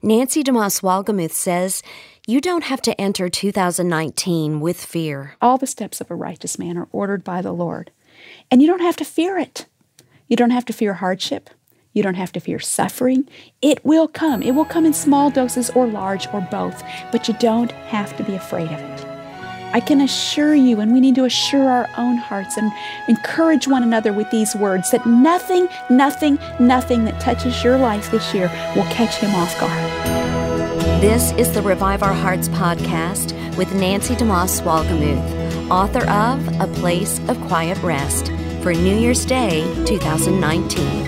Nancy DeMoss Wolgemuth says you don't have to enter 2019 with fear. All the steps of a righteous man are ordered by the Lord, and you don't have to fear it. You don't have to fear hardship. You don't have to fear suffering. It will come. It will come in small doses or large or both, but you don't have to be afraid of it. I can assure you, and we need to assure our own hearts and encourage one another with these words, that nothing that touches your life this year will catch Him off guard. This is the Revive Our Hearts podcast with Nancy DeMoss Wolgemuth, author of A Place of Quiet Rest for New Year's Day 2019.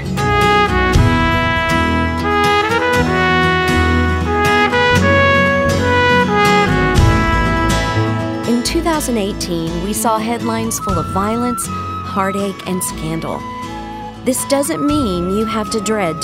In 2018, we saw headlines full of violence, heartache, and scandal. This doesn't mean you have to dread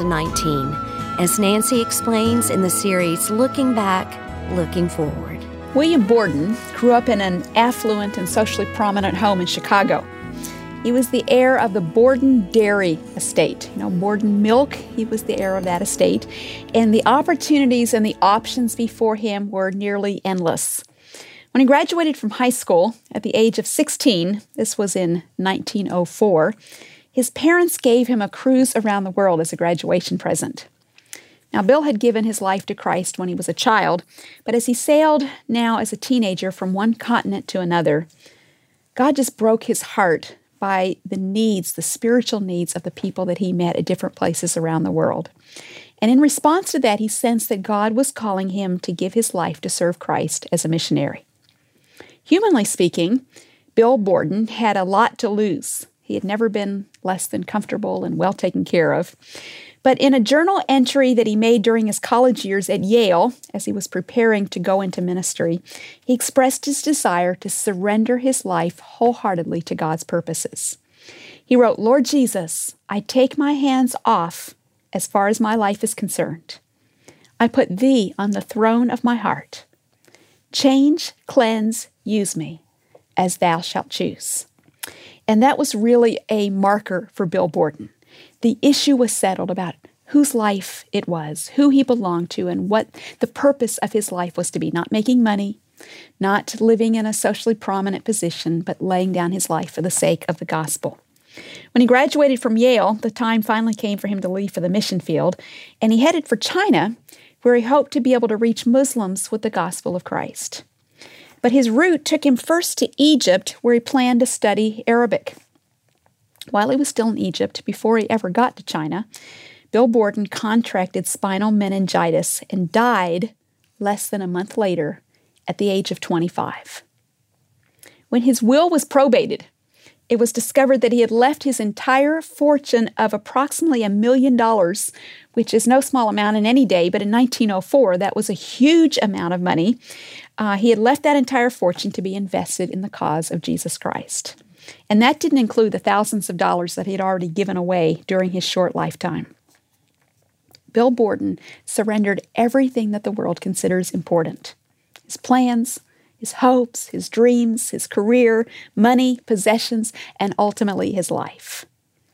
2019, as Nancy explains in the series Looking Back, Looking Forward. William Borden grew up in an affluent and socially prominent home in Chicago. He was the heir of the Borden Dairy Estate. Borden Milk, he was the heir of that estate. And the opportunities and the options before him were nearly endless. When he graduated from high school at the age of 16, this was in 1904, his parents gave him a cruise around the world as a graduation present. Now, Bill had given his life to Christ when he was a child, but as he sailed now as a teenager from one continent to another, God just broke his heart by the spiritual needs of the people that he met at different places around the world. And in response to that, he sensed that God was calling him to give his life to serve Christ as a missionary. Humanly speaking, Bill Borden had a lot to lose. He had never been less than comfortable and well taken care of. But in a journal entry that he made during his college years at Yale, as he was preparing to go into ministry, he expressed his desire to surrender his life wholeheartedly to God's purposes. He wrote, "Lord Jesus, I take my hands off as far as my life is concerned. I put Thee on the throne of my heart. Change, cleanse, use me, as Thou shalt choose." And that was really a marker for Bill Borden. The issue was settled about whose life it was, who he belonged to, and what the purpose of his life was to be. Not making money, not living in a socially prominent position, but laying down his life for the sake of the gospel. When he graduated from Yale, the time finally came for him to leave for the mission field, and he headed for China, where he hoped to be able to reach Muslims with the gospel of Christ. But his route took him first to Egypt, where he planned to study Arabic. While he was still in Egypt, before he ever got to China, Bill Borden contracted spinal meningitis and died less than a month later at the age of 25. When his will was probated, it was discovered that he had left his entire fortune of approximately $1 million, which is no small amount in any day, but in 1904, that was a huge amount of money. He had left that entire fortune to be invested in the cause of Jesus Christ. And that didn't include the thousands of dollars that he had already given away during his short lifetime. Bill Borden surrendered everything that the world considers important: his plans, his hopes, his dreams, his career, money, possessions, and ultimately his life.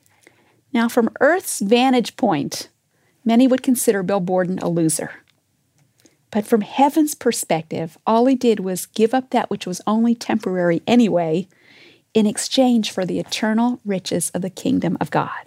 Now, from Earth's vantage point, many would consider Bill Borden a loser. But from heaven's perspective, all he did was give up that which was only temporary anyway, in exchange for the eternal riches of the kingdom of God.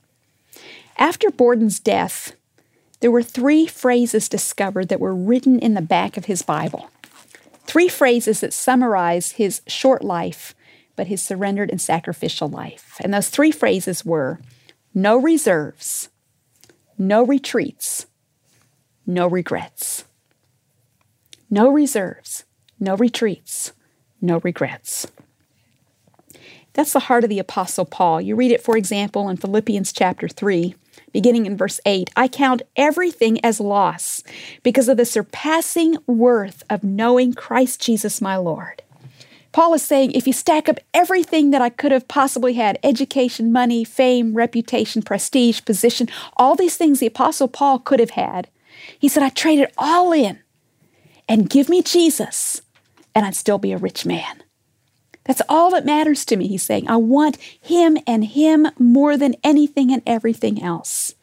After Borden's death, there were 3 phrases discovered that were written in the back of his Bible. 3 phrases that summarize his short life, but his surrendered and sacrificial life. And those 3 phrases were: no reserves, no retreats, no regrets. No reserves, no retreats, no regrets. That's the heart of the Apostle Paul. You read it, for example, in Philippians chapter 3, beginning in verse 8. "I count everything as loss because of the surpassing worth of knowing Christ Jesus my Lord." Paul is saying, if you stack up everything that I could have possibly had, education, money, fame, reputation, prestige, position, all these things the Apostle Paul could have had, he said, I trade it all in and give me Jesus, and I'd still be a rich man. That's all that matters to me, he's saying. I want Him and Him more than anything and everything else.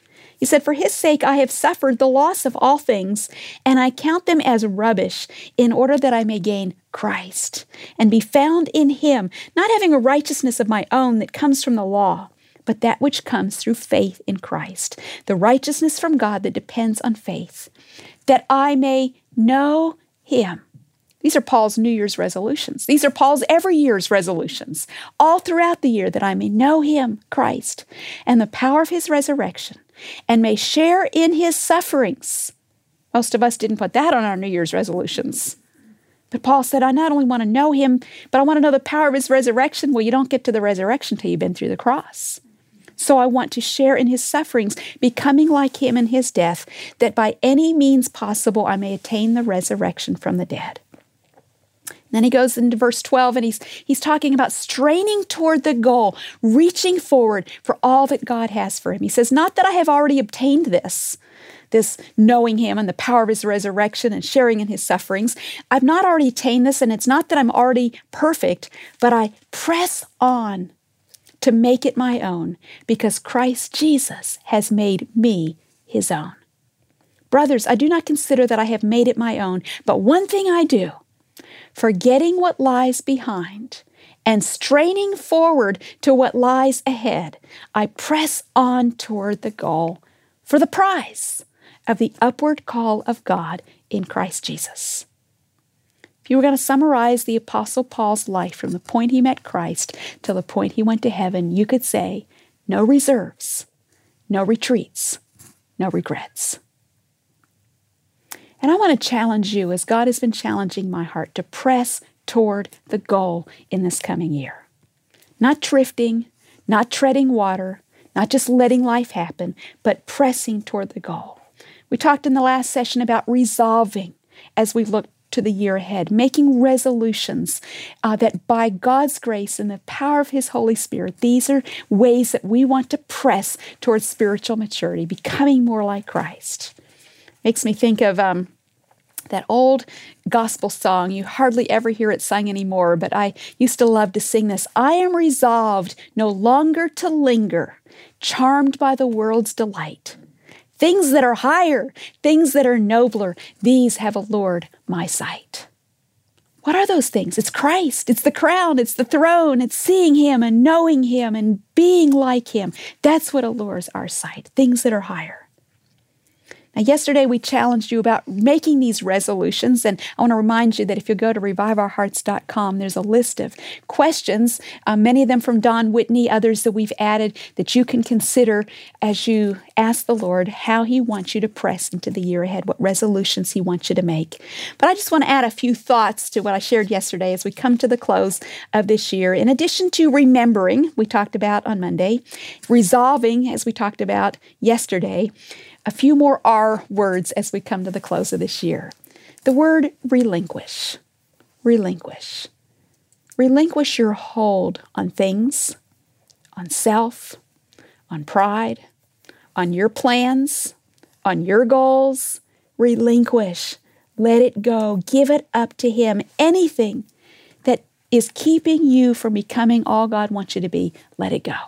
He said, "For his sake I have suffered the loss of all things, and I count them as rubbish, in order that I may gain Christ, and be found in him, not having a righteousness of my own that comes from the law, but that which comes through faith in Christ, the righteousness from God that depends on faith, that I may know him." These are Paul's New Year's resolutions. These are Paul's every year's resolutions, all throughout the year, that I may know him, Christ, and the power of his resurrection, and may share in his sufferings. Most of us didn't put that on our New Year's resolutions. But Paul said, I not only want to know him, but I want to know the power of his resurrection. Well, you don't get to the resurrection till you've been through the cross. So I want to share in his sufferings, becoming like him in his death, that by any means possible I may attain the resurrection from the dead. Then he goes into verse 12, and he's talking about straining toward the goal, reaching forward for all that God has for him. He says, not that I have already obtained this knowing him and the power of his resurrection and sharing in his sufferings. I've not already attained this, and it's not that I'm already perfect, but I press on to make it my own, because Christ Jesus has made me his own. Brothers, I do not consider that I have made it my own, but one thing I do, forgetting what lies behind and straining forward to what lies ahead, I press on toward the goal for the prize of the upward call of God in Christ Jesus. If you were going to summarize the Apostle Paul's life from the point he met Christ to the point he went to heaven, you could say, no reserves, no retreats, no regrets. And I want to challenge you, as God has been challenging my heart, to press toward the goal in this coming year. Not drifting, not treading water, not just letting life happen, but pressing toward the goal. We talked in the last session about resolving as we look to the year ahead, making resolutions that by God's grace and the power of his Holy Spirit, these are ways that we want to press towards spiritual maturity, becoming more like Christ. Makes me think of that old gospel song. You hardly ever hear it sung anymore, but I used to love to sing this. I am resolved no longer to linger, charmed by the world's delight. Things that are higher, things that are nobler, these have allured my sight. What are those things? It's Christ. It's the crown. It's the throne. It's seeing him and knowing him and being like him. That's what allures our sight, things that are higher. Now, yesterday we challenged you about making these resolutions, and I want to remind you that if you go to reviveourhearts.com, there's a list of questions, many of them from Don Whitney, others that we've added, that you can consider as you ask the Lord how he wants you to press into the year ahead, what resolutions he wants you to make. But I just want to add a few thoughts to what I shared yesterday as we come to the close of this year. In addition to remembering, we talked about on Monday, resolving, as we talked about yesterday, a few more R words as we come to the close of this year. The word relinquish. Relinquish. Relinquish your hold on things, on self, on pride, on your plans, on your goals. Relinquish. Let it go. Give it up to him. Anything that is keeping you from becoming all God wants you to be, let it go.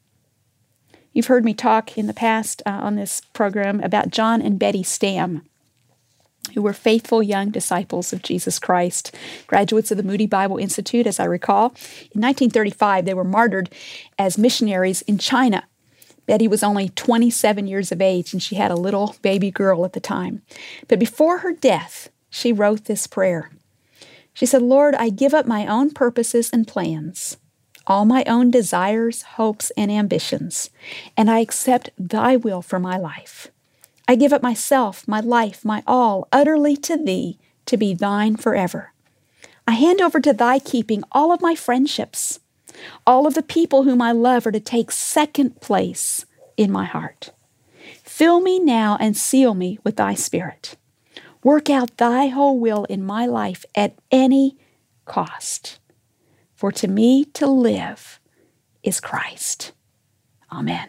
You've heard me talk in the past on this program about John and Betty Stam, who were faithful young disciples of Jesus Christ, graduates of the Moody Bible Institute, as I recall. In 1935, they were martyred as missionaries in China. Betty was only 27 years of age, and she had a little baby girl at the time. But before her death, she wrote this prayer. She said, Lord, I give up my own purposes and plans, all my own desires, hopes, and ambitions, and I accept thy will for my life. I give up myself, my life, my all, utterly to thee, to be thine forever. I hand over to thy keeping all of my friendships. All of the people whom I love are to take second place in my heart. Fill me now and seal me with thy Spirit. Work out thy whole will in my life at any cost. For to me to live is Christ. Amen.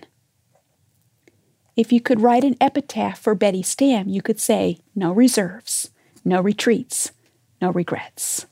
If you could write an epitaph for Betty Stam, you could say, no reserves, no retreats, no regrets.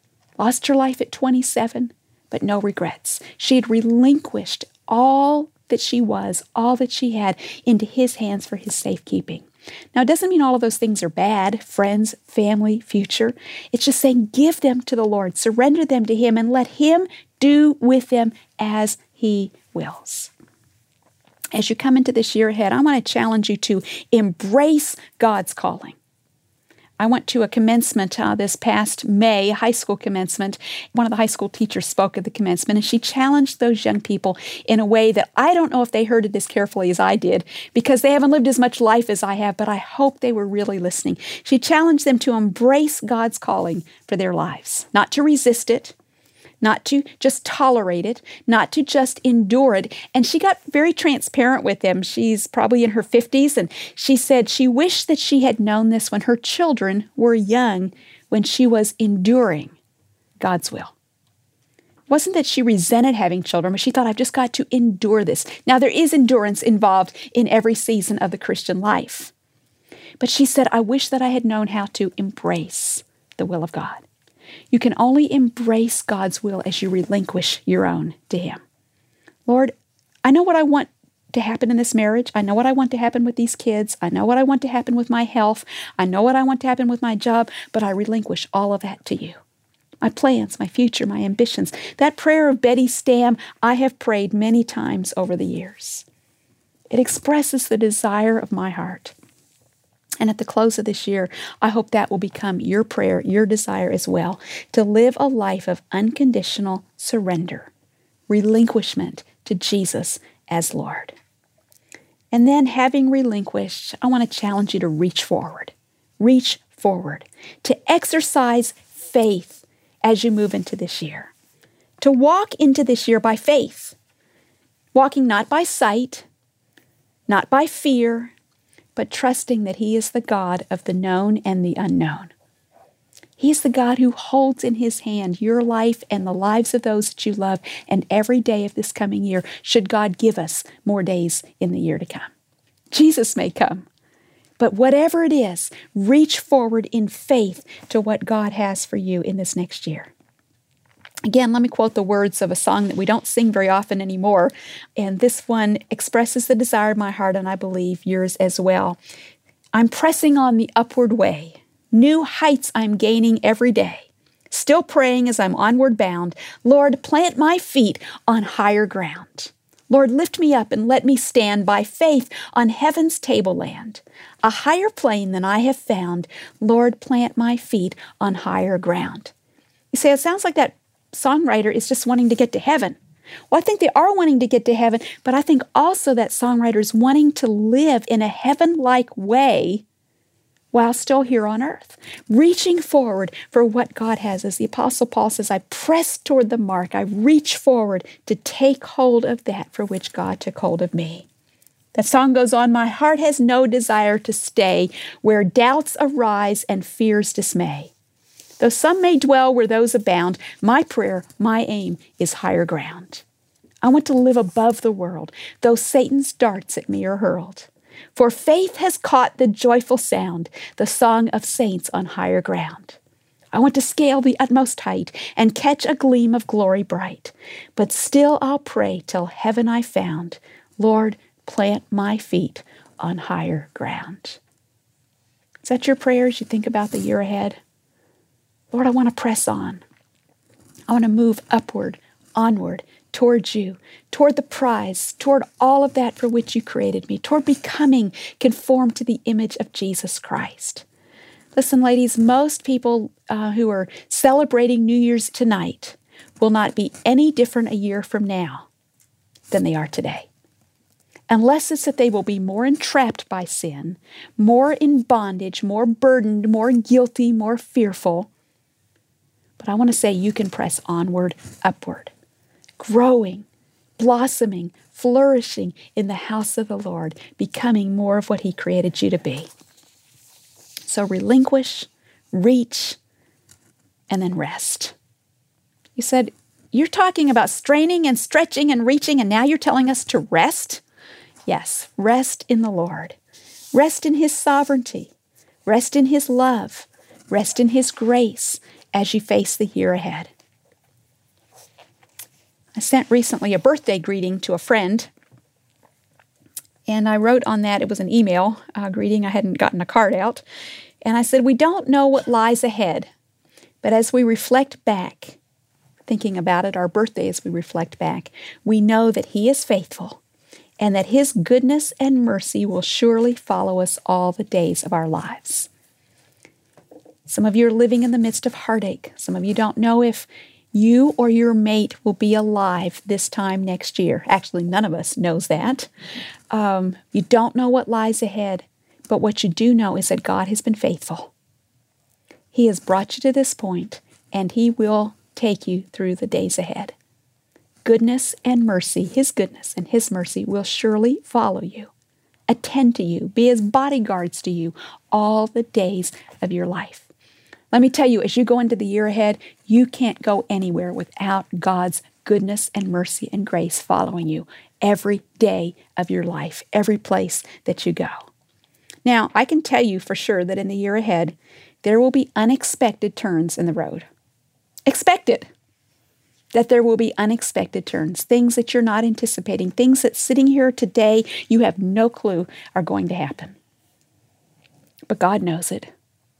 Lost her life at 27, but no regrets. She had relinquished all that she was, all that she had, into His hands for His safekeeping. Now, it doesn't mean all of those things are bad, friends, family, future. It's just saying give them to the Lord, surrender them to Him, and let Him do with them as He wills. As you come into this year ahead, I want to challenge you to embrace God's calling. I went to a commencement this past May, high school commencement. One of the high school teachers spoke at the commencement, and she challenged those young people in a way that I don't know if they heard it as carefully as I did, because they haven't lived as much life as I have, but I hope they were really listening. She challenged them to embrace God's calling for their lives, not to resist it, not to just tolerate it, not to just endure it. And she got very transparent with them. She's probably in her 50s, and she said she wished that she had known this when her children were young, when she was enduring God's will. It wasn't that she resented having children, but she thought, I've just got to endure this. Now, there is endurance involved in every season of the Christian life. But she said, I wish that I had known how to embrace the will of God. You can only embrace God's will as you relinquish your own to Him. Lord, I know what I want to happen in this marriage. I know what I want to happen with these kids. I know what I want to happen with my health. I know what I want to happen with my job, but I relinquish all of that to You. My plans, my future, my ambitions. That prayer of Betty Stam, I have prayed many times over the years. It expresses the desire of my heart. And at the close of this year, I hope that will become your prayer, your desire as well, to live a life of unconditional surrender, relinquishment to Jesus as Lord. And then, having relinquished, I want to challenge you to reach forward, to exercise faith as you move into this year, to walk into this year by faith, walking not by sight, not by fear, but trusting that He is the God of the known and the unknown. He is the God who holds in His hand your life and the lives of those that you love, and every day of this coming year, should God give us more days in the year to come. Jesus may come, but whatever it is, reach forward in faith to what God has for you in this next year. Again, let me quote the words of a song that we don't sing very often anymore, and this one expresses the desire of my heart, and I believe yours as well. I'm pressing on the upward way. New heights I'm gaining every day. Still praying as I'm onward bound. Lord, plant my feet on higher ground. Lord, lift me up and let me stand by faith on heaven's tableland. A higher plane than I have found. Lord, plant my feet on higher ground. You say, it sounds like that songwriter is just wanting to get to heaven. Well, I think they are wanting to get to heaven, but I think also that songwriter is wanting to live in a heaven-like way while still here on earth, reaching forward for what God has. As the Apostle Paul says, I press toward the mark. I reach forward to take hold of that for which God took hold of me. That song goes on, my heart has no desire to stay where doubts arise and fears dismay. Though some may dwell where those abound, my prayer, my aim is higher ground. I want to live above the world, though Satan's darts at me are hurled. For faith has caught the joyful sound, the song of saints on higher ground. I want to scale the utmost height and catch a gleam of glory bright. But still I'll pray till heaven I found. Lord, plant my feet on higher ground. Is that your prayer as you think about the year ahead? Lord, I want to press on. I want to move upward, onward, towards You, toward the prize, toward all of that for which You created me, toward becoming conformed to the image of Jesus Christ. Listen, ladies, most people who are celebrating New Year's tonight will not be any different a year from now than they are today. Unless it's that they will be more entrapped by sin, more in bondage, more burdened, more guilty, more fearful. But I want to say you can press onward, upward, growing, blossoming, flourishing in the house of the Lord, becoming more of what He created you to be. So relinquish, reach, and then rest. You said, you're talking about straining and stretching and reaching, and now you're telling us to rest? Yes, rest in the Lord. Rest in His sovereignty. Rest in His love. Rest in His grace as you face the year ahead. I sent recently a birthday greeting to a friend, And I wrote on that, it was an email greeting. I hadn't gotten a card out. And I said, we don't know what lies ahead, but as we reflect back, thinking about it, our birthday as we reflect back, we know that He is faithful and that His goodness and mercy will surely follow us all the days of our lives. Some of you are living in the midst of heartache. Some of you don't know if you or your mate will be alive this time next year. Actually, none of us knows that. You don't know what lies ahead, but what you do know is that God has been faithful. He has brought you to this point, and He will take you through the days ahead. Goodness and mercy, His goodness and His mercy will surely follow you, attend to you, be as bodyguards to you all the days of your life. Let me tell you, as you go into the year ahead, you can't go anywhere without God's goodness and mercy and grace following you every day of your life, every place that you go. Now, I can tell you for sure that in the year ahead, there will be unexpected turns in the road. Expect it. That there will be unexpected turns, things that you're not anticipating, things that sitting here today you have no clue are going to happen. But God knows it.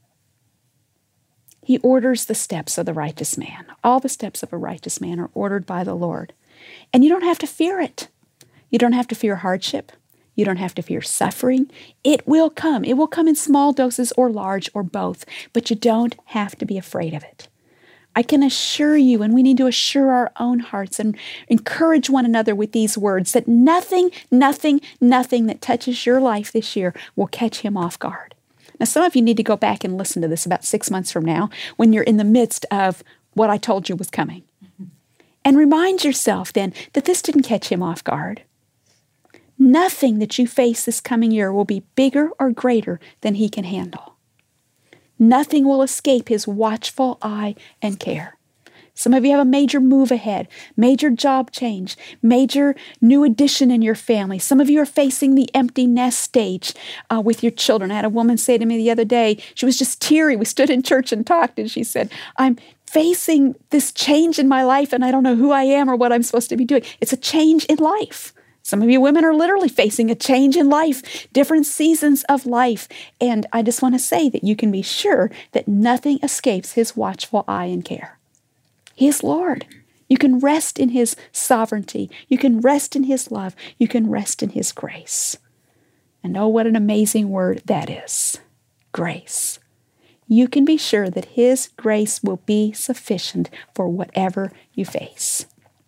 He orders the steps of the righteous man. All the steps of a righteous man are ordered by the Lord. And you don't have to fear it. You don't have to fear hardship. You don't have to fear suffering. It will come. It will come in small doses or large or both, but you don't have to be afraid of it. I can assure you, and we need to assure our own hearts and encourage one another with these words, that nothing that touches your life this year will catch Him off guard. Now, some of you need to go back and listen to this about 6 months from now when you're in the midst of what I told you was coming. And remind yourself then that this didn't catch Him off guard. Nothing that you face this coming year will be bigger or greater than He can handle. Nothing will escape His watchful eye and care. Some of you have a major move ahead, major job change, major new addition in your family. Some of you are facing the empty nest stage with your children. I had a woman say to me the other day, she was just teary. We stood in church and talked, and she said, I'm facing this change in my life, and I don't know who I am or what I'm supposed to be doing. It's a change in life. Some of you women are literally facing a change in life, different seasons of life. And I just want to say that you can be sure that nothing escapes His watchful eye and care. He is Lord. You can rest in His sovereignty. You can rest in His love. You can rest in His grace. And oh, what an amazing word that is. Grace. You can be sure that His grace will be sufficient for whatever you face.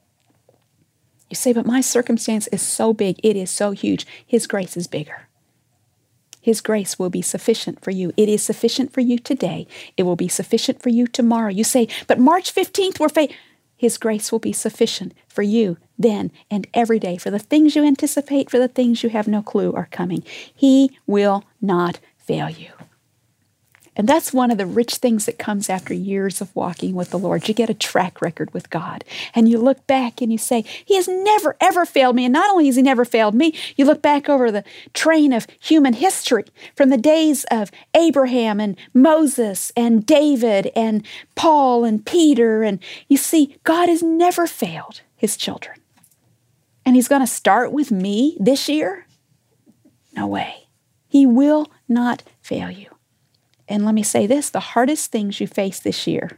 You say, but my circumstance is so big, it is so huge. His grace is bigger. His grace will be sufficient for you. It is sufficient for you today. It will be sufficient for you tomorrow. You say, but March 15th, His grace will be sufficient for you then and every day, for the things you anticipate, for the things you have no clue are coming. He will not fail you. And that's one of the rich things that comes after years of walking with the Lord. You get a track record with God. And you look back and you say, He has never, ever failed me. And not only has He never failed me, you look back over the train of human history from the days of Abraham and Moses and David and Paul and Peter. And you see, God has never failed His children. And He's going to start with me this year? No way. He will not fail you. And let me say this, the hardest things you face this year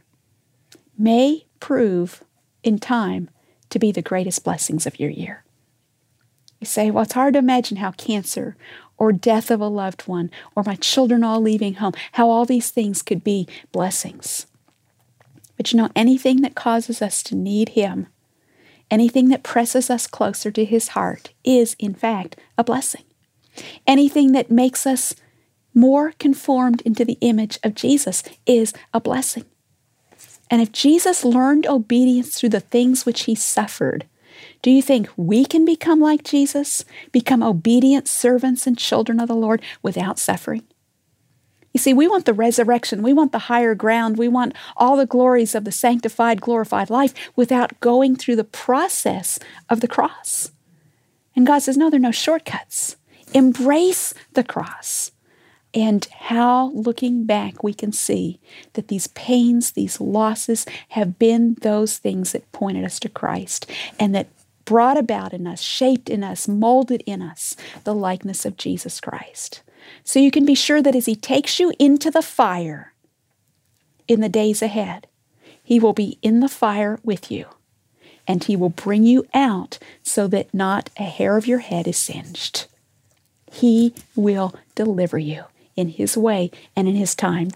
may prove in time to be the greatest blessings of your year. You say, well, it's hard to imagine how cancer or death of a loved one or my children all leaving home, how all these things could be blessings. But you know, anything that causes us to need Him, anything that presses us closer to His heart is, in fact, a blessing. Anything that makes us more conformed into the image of Jesus is a blessing. And if Jesus learned obedience through the things which He suffered, do you think we can become like Jesus, become obedient servants and children of the Lord without suffering? You see, we want the resurrection. We want the higher ground. We want all the glories of the sanctified, glorified life without going through the process of the cross. And God says, no, there are no shortcuts. Embrace the cross. And how, looking back, we can see that these pains, these losses have been those things that pointed us to Christ, and that brought about in us, shaped in us, molded in us the likeness of Jesus Christ. So you can be sure that as He takes you into the fire in the days ahead, He will be in the fire with you, and He will bring you out so that not a hair of your head is singed. He will deliver you in His way and in His time.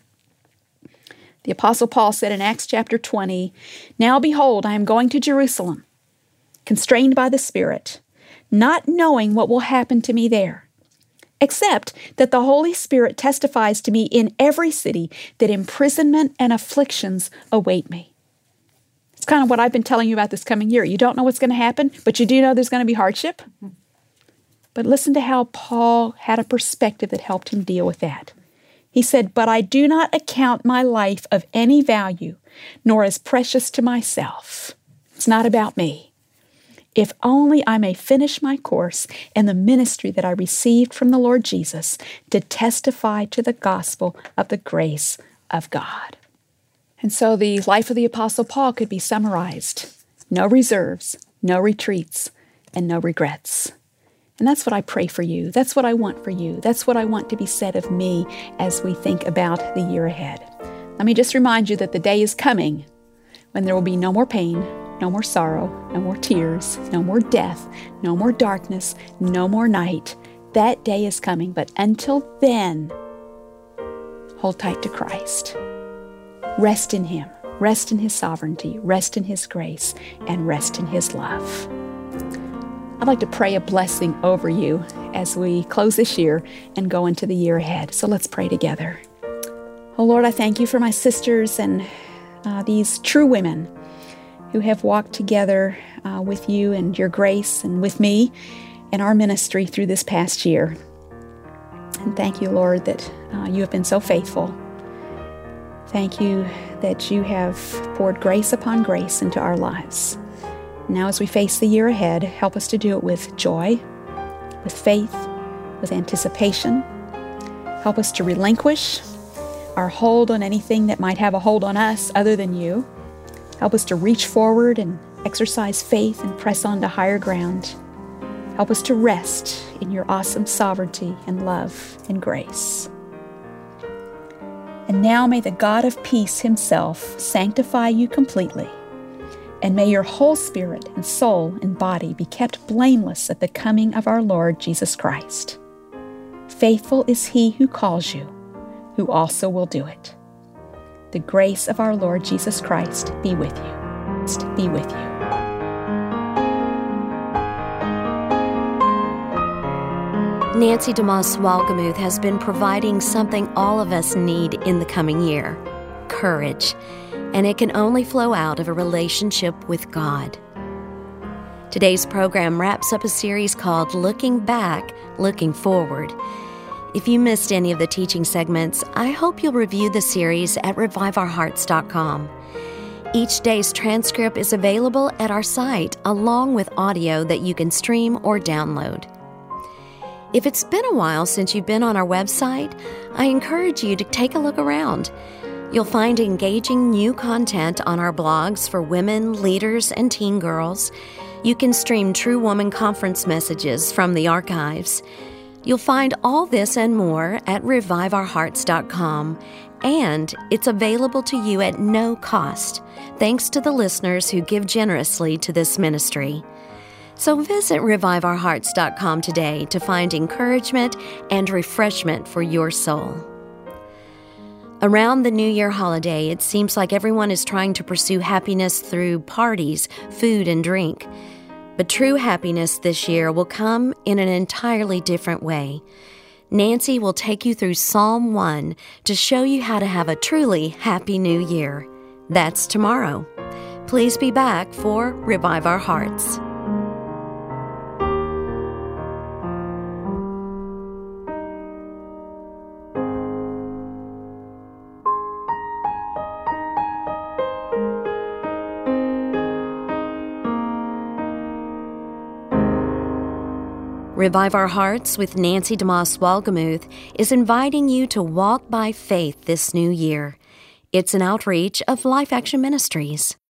The Apostle Paul said in Acts chapter 20, "Now behold, I am going to Jerusalem, constrained by the Spirit, not knowing what will happen to me there, except that the Holy Spirit testifies to me in every city that imprisonment and afflictions await me." It's kind of what I've been telling you about this coming year. You don't know what's going to happen, but you do know there's going to be hardship. But listen to how Paul had a perspective that helped him deal with that. He said, "But I do not account my life of any value, nor as precious to myself." It's not about me. "If only I may finish my course and the ministry that I received from the Lord Jesus to testify to the gospel of the grace of God." And so the life of the Apostle Paul could be summarized: no reserves, no retreats, and no regrets. And that's what I pray for you. That's what I want for you. That's what I want to be said of me as we think about the year ahead. Let me just remind you that the day is coming when there will be no more pain, no more sorrow, no more tears, no more death, no more darkness, no more night. That day is coming, but until then, hold tight to Christ. Rest in Him. Rest in His sovereignty. Rest in His grace. And rest in His love. I'd like to pray a blessing over you as we close this year and go into the year ahead. So let's pray together. Oh Lord, I thank You for my sisters and these true women who have walked together with You and Your grace and with me in our ministry through this past year. And thank You, Lord, that You have been so faithful. Thank You that You have poured grace upon grace into our lives. Now as we face the year ahead, help us to do it with joy, with faith, with anticipation. Help us to relinquish our hold on anything that might have a hold on us other than You. Help us to reach forward and exercise faith and press on to higher ground. Help us to rest in Your awesome sovereignty and love and grace. And now may the God of peace Himself sanctify you completely, and may your whole spirit and soul and body be kept blameless at the coming of our Lord Jesus Christ. Faithful is He who calls you, who also will do it. The grace of our Lord Jesus Christ be with you. Be with you. Nancy DeMoss Wolgemuth has been providing something all of us need in the coming year: courage. And it can only flow out of a relationship with God. Today's program wraps up a series called Looking Back, Looking Forward. If you missed any of the teaching segments, I hope you'll review the series at reviveourhearts.com. Each day's transcript is available at our site, along with audio that you can stream or download. If it's been a while since you've been on our website, I encourage you to take a look around. You'll find engaging new content on our blogs for women, leaders, and teen girls. You can stream True Woman Conference messages from the archives. You'll find all this and more at reviveourhearts.com, and it's available to you at no cost, thanks to the listeners who give generously to this ministry. So visit reviveourhearts.com today to find encouragement and refreshment for your soul. Around the New Year holiday, it seems like everyone is trying to pursue happiness through parties, food, and drink. But true happiness this year will come in an entirely different way. Nancy will take you through Psalm 1 to show you how to have a truly happy new year. That's tomorrow. Please be back for Revive Our Hearts. Revive Our Hearts with Nancy DeMoss Wolgemuth is inviting you to walk by faith this new year. It's an outreach of Life Action Ministries.